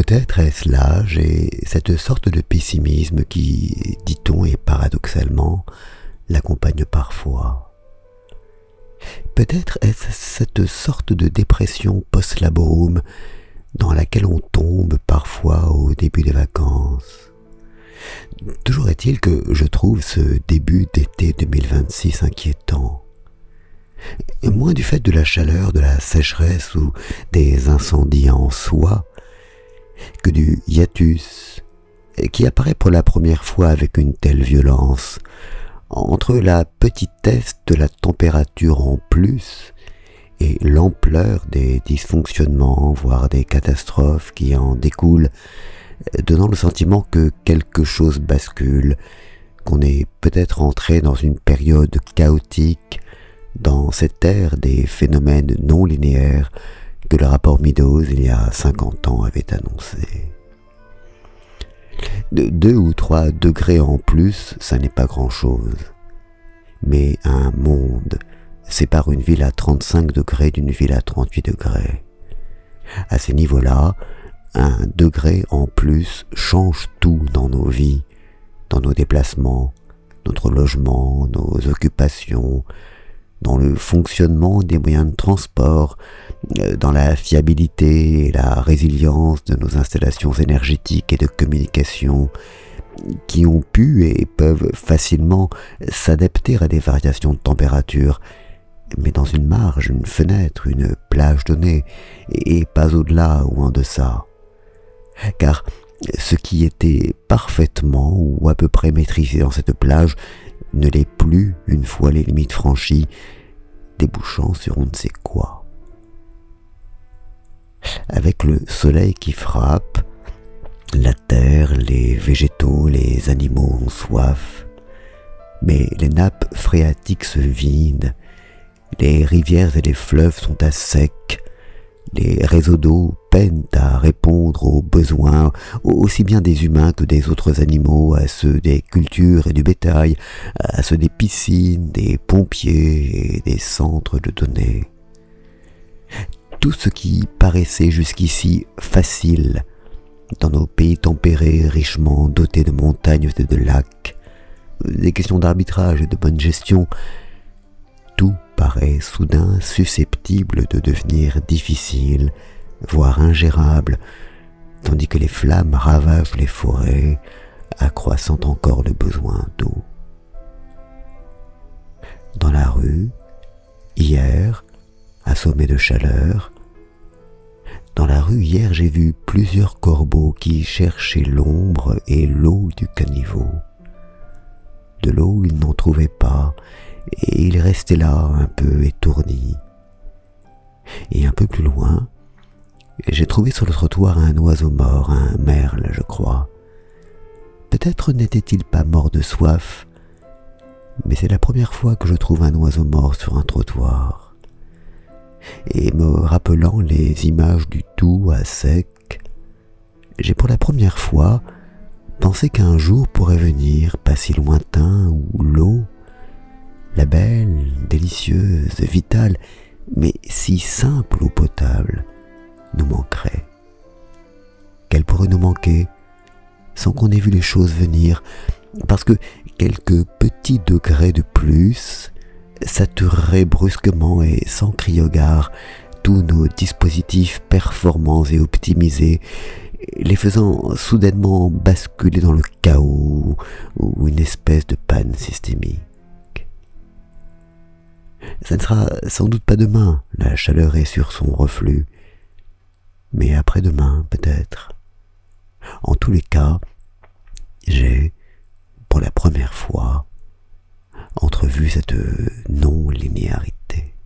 Peut-être est-ce l'âge et cette sorte de pessimisme qui, dit-on et paradoxalement, l'accompagne parfois. Peut-être est-ce cette sorte de dépression post-laborum dans laquelle on tombe parfois au début des vacances. Toujours est-il que je trouve ce début d'été 2026 inquiétant. Moins du fait de la chaleur, de la sécheresse ou des incendies en soi, que du hiatus, qui apparaît pour la première fois avec une telle violence, entre la petitesse de la température en plus et l'ampleur des dysfonctionnements, voire des catastrophes qui en découlent, donnant le sentiment que quelque chose bascule, qu'on est peut-être entré dans une période chaotique, dans cette ère des phénomènes non linéaires que le rapport Meadows, il y a 50 ans, avait annoncé. De 2 ou 3 degrés en plus, ça n'est pas grand-chose. Mais un monde sépare une ville à 35 degrés d'une ville à 38 degrés. À ces niveaux-là, un degré en plus change tout dans nos vies, dans nos déplacements, notre logement, nos occupations, dans le fonctionnement des moyens de transport, dans la fiabilité et la résilience de nos installations énergétiques et de communication, qui ont pu et peuvent facilement s'adapter à des variations de température, mais dans une marge, une fenêtre, une plage donnée, et pas au-delà ou en deçà. Car ce qui était parfaitement ou à peu près maîtrisé dans cette plage ne l'est plus une fois les limites franchies, débouchant sur on ne sait quoi. Avec le soleil qui frappe, la terre, les végétaux, les animaux ont soif, mais les nappes phréatiques se vident, les rivières et les fleuves sont à sec, les réseaux d'eau peinent à répondre aux besoins aussi bien des humains que des autres animaux, à ceux des cultures et du bétail, à ceux des piscines, des pompiers et des centres de données. Tout ce qui paraissait jusqu'ici facile dans nos pays tempérés, richement dotés de montagnes et de lacs, des questions d'arbitrage et de bonne gestion, tout paraît soudain susceptible de devenir difficile, voire ingérable, tandis que les flammes ravagent les forêts, accroissant encore le besoin d'eau. Dans la rue, hier, assommé de chaleur, j'ai vu plusieurs corbeaux qui cherchaient l'ombre et l'eau du caniveau. De l'eau, ils n'en trouvaient pas, et ils restaient là, un peu étourdis. Et un peu plus loin, j'ai trouvé sur le trottoir un oiseau mort, un merle, je crois. Peut-être n'était-il pas mort de soif, mais c'est la première fois que je trouve un oiseau mort sur un trottoir. Et me rappelant les images du tout à sec, j'ai pour la première fois pensé qu'un jour pourrait venir, pas si lointain, où l'eau, la belle, délicieuse, vitale, mais si simple eau potable, nous manquerait. Qu'elle pourrait nous manquer sans qu'on ait vu les choses venir, parce que quelques petits degrés de plus satureraient brusquement et sans crier au gare tous nos dispositifs performants et optimisés, les faisant soudainement basculer dans le chaos ou une espèce de panne systémique. Ça ne sera sans doute pas demain, la chaleur est sur son reflux, mais après-demain peut-être. En tous les cas, j'ai, pour la première fois, entrevu cette non-linéarité.